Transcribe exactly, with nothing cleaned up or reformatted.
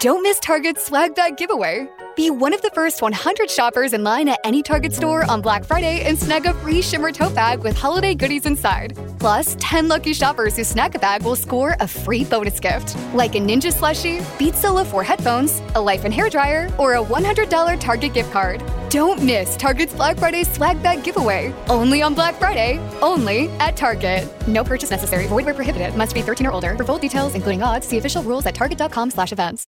Don't miss Target's swag bag giveaway. Be one of the first one hundred shoppers in line at any Target store on Black Friday and snag a free Shimmer tote bag with holiday goodies inside. Plus, ten lucky shoppers who snag a bag will score a free bonus gift, like a Ninja slushie, Beats Solo four headphones, a Life and hairdryer, or a one hundred dollars Target gift card. Don't miss Target's Black Friday swag bag giveaway. Only on Black Friday. Only at Target. No purchase necessary. Void where prohibited. Must be thirteen or older. For full details, including odds, see official rules at target dot com slash events.